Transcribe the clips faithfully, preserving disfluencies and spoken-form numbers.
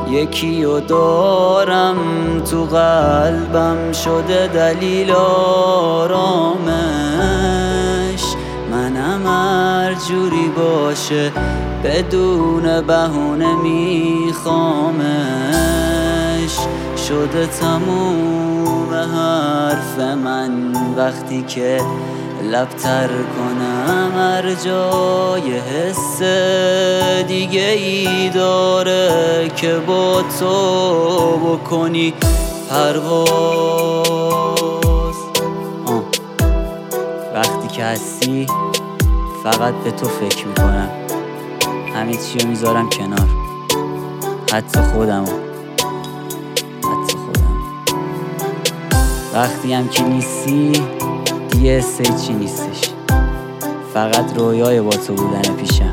یکی و دارم تو قلبم شده دلیل آرامش. منم هر جوری باشه بدون بهونه میخوامش. شده تموم حرف من وقتی که لب تر کنم هر جای حس دیگه ای داره که با تو بکنی پرواز. آه. وقتی که هستی فقط به تو فکر میکنم، همه چی رو میذارم کنار، حتی خودمو حتی خودم. وقتی هم که نیستی دیگه سه چی نیستش، فقط رویای با تو بودن پیشم،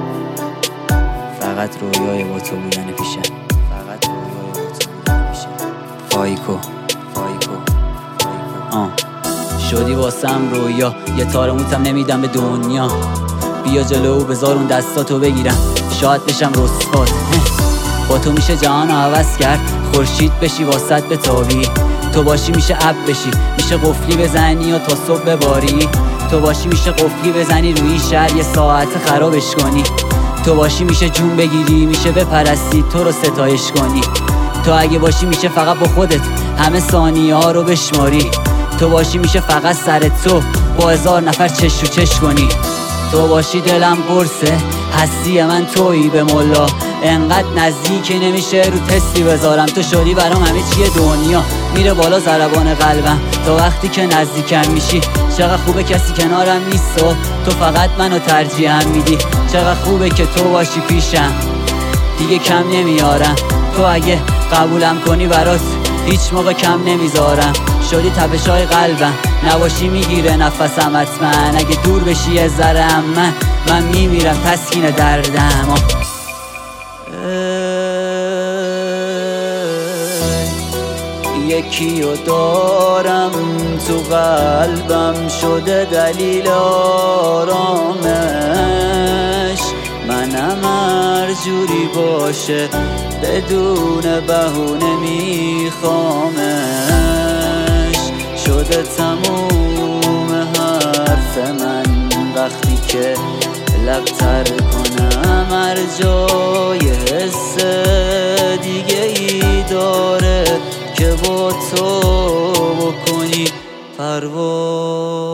فقط رویای با تو بودن پیشم، فقط رویای با تو بودن پیشم. فایکو فایکو فایکو آه. شدی واسم رویا، یه تار موتم نمیدم به دنیا. بیا جلو بذار اون دستاتو بگیرم، شاید بشم رسوات. با تو میشه جهان عوض کرد، خورشید بشی واسط بتابی. تو باشی میشه اب بشی، میشه قفلی بزنی و تا صبح بباری. تو باشی میشه قفلی بزنی روی شهر یه ساعت خرابش کنی. تو باشی میشه جون بگیری، میشه بپرستی تو رو ستایش کنی. تو اگه باشی میشه فقط با خودت همه ثانیه ها رو بشماری. تو باشی میشه فقط سر تو با هزار نفر چش و چش کنی. تو باشی دلم قرصه، هستی من تویی به مولا. انقدر نزدیک نمیشه رو تستی بذارم. تو شدی برام همه چیه دنیا، میره بالا ضربان قلبم تا وقتی که نزدیکم میشی. چقدر خوبه کسی کنارم نیست و تو فقط منو ترجیحم میدی. چقدر خوبه که تو باشی پیشم، دیگه کم نمیارم. تو اگه قبولم کنی برات هیچ موقع کم نمیذارم. شدی تپشای قلبم، نباشی میگیره نفسم حتما. اگه دور بشی یه ذره من من میمیرم تسکین دردم. یکی و دارم تو قلبم شده دلیل آرامش. منم هر جوری باشه بدون بهونه میخوامش. شده تموم حرف من وقتی که لب تر کنم هر جای حس دیگه ای داره که با تو بکنی پرواز.